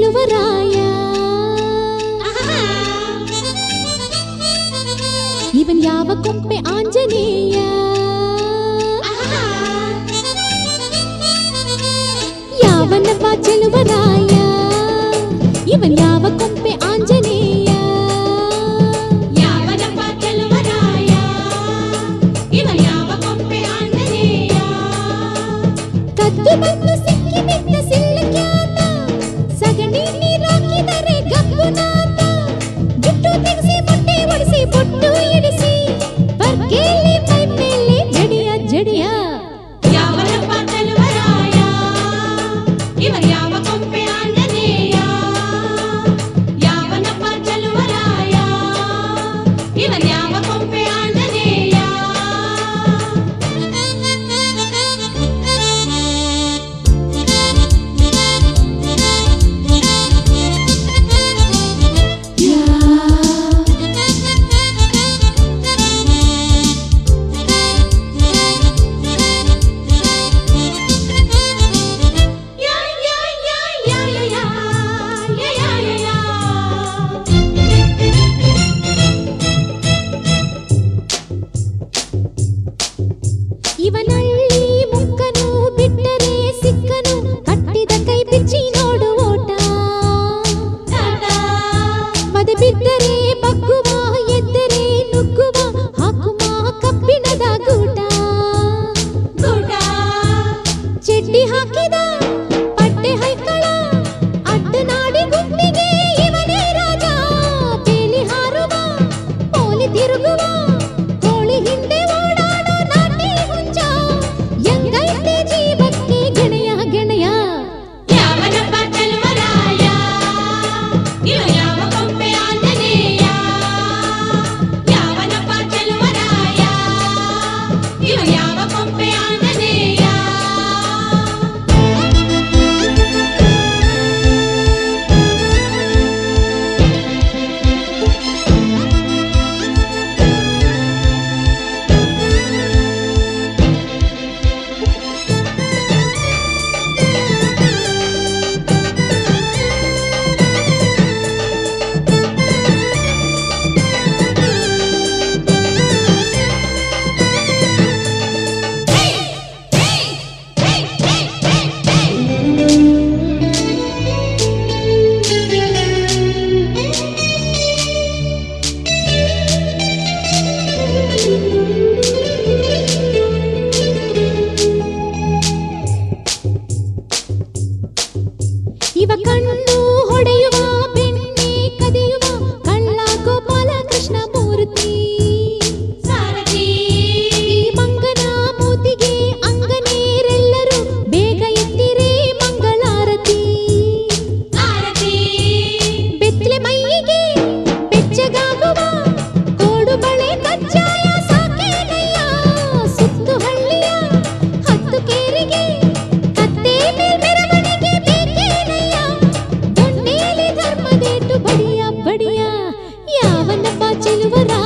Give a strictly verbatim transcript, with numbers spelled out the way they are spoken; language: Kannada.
ಚೆಲುವರಾಯ ಇವನ್ ಯಾವ ಕೊಂಪೆ ಆಂಜನೇಯ ಯಾವನಪ್ಪ ಚೆಲುವರಾಯ ಇವನ್ ಯಾವ ಕೊಂಪೆ ಆಂಜನೇಯ ಯಾವನಪ್ಪ ಚೆಲುವರಾಯ ಇವನ್ ಯಾವ ಕೊಂಪೆ ಆಂಜನೇಯ ಕದ್ದು ಬಂದು ಸಿಕ್ಕಿ ಬಿದ್ದ ಸಿಲ್ಲಕ್ಯಾತ ಸಗಣಿ ನೀರಾಕಿದರೆ ಗಬ್ಬುನಾತ ಜುಟ್ಟು ತೆಗೆಸಿ ಮೊಟ್ಟೆ ಒಡಿಸಿ ಬೊಟ್ಟು ಇಡಿಸಿ ಬರ್ಗೇಲಿ ಮೈ ಮೇಲೆ ಜಡಿಯ ಜಡಿಯ ಯಾವನಪ್ಪ ಚೆಲುವರಾಯ ಇವನ್ ಯಾವ ಕೊಂಪೆ ಆಂಜನೇಯ ಯಾವನಪ್ಪ ಚೆಲುವರಾಯ ಇವನ್ ಯಾವ ಕೊಂಪೆ ಆಂಜನೇಯ ಇವನಳ್ಳಿ ಮುಕ್ಕನು ಬಿಟ್ಟರೆ ಸಿಕ್ಕನು ಕಟ್ಟಿದ ಕೈ ಬಿಚ್ಚಿ ನೋಡು ಓಟ ಮದೆ ಬಿದ್ದರೆ ಬಗ್ಗುವ ಎದ್ದರೆ ನುಗ್ಗುವ ಹಾಕುವ ಕಬ್ಬಿಣದ ಗೂಟ ಗೂಟ ಚೆಡ್ಡಿ ಹಾಕಿದ ಪಟ್ಟೆ ಹೈಕಳ ಅಡ್ಡನಾಡಿ ಗುಂಡಿಗೆ ಇವನೇ ರಾಜ ಬೇಲಿ ಹಾರುವ ಪೋಲಿ ತಿರುಗುವ ಕೋಳಿ ಹಿಂದೆ ಓಡಾಡೋ ನಾಟಿ ಹುಂಜ ಎಂಗೈತೆ ಜೀವಕ್ಕೆ ಗೆಳೆಯ ಗೆಳೆಯ ಯಾವನಪ್ಪ ಚೆಲುವರಾಯ ಇವನ್ ಯಾವ ಕೊಂಪೆ ಆಂಜನೇಯ ಯಾವನಪ್ಪ ಚೆಲುವರಾಯ ಇವನ್ ಯಾವ ಕೊಂಪೆ ಆಂಜನೇಯ ಇವ ಕಣ್ಣು ಹೊಡೆಯುವ ಬೆಣ್ಣೆ ಕದಿಯುವ ಕಳ್ಳ ಗೋಪಾಲ ಕೃಷ್ಣ ಮೂರ್ತಿ ಸಾರಥಿ ಈ ಮಂಗನ ಮೂತಿಗೆ ಅಂಗನೇರೆಲ್ಲರೂ ಬೇಗ ಎತ್ತಿರೇ ಮಂಗಳಾರತಿ ಆರತಿ ಬೆತ್ತಲೆ ಮೈಯಿಗೆ ಬೆಚ್ಚಗಾಗುವ ಕೋಡು ಬಳೆ ಕಜ್ಜಾಯ ಸಾಕೇನಯ್ಯ ಸುತ್ತು ಹಳ್ಳಿಯ ಹತ್ತು ಕೇರಿಗೆ ಕತ್ತೆ ಮೇಲ್ ಮೆರವಣಿಗೆ ಬೇಕೇನಯ್ಯ ದೊಣ್ಣೇಲಿ ಧರ್ಮದೇಟು ಬಡಿಯ ಬಡಿಯ ಯಾವನಪ್ಪ ಚೆಲುವರಾಯ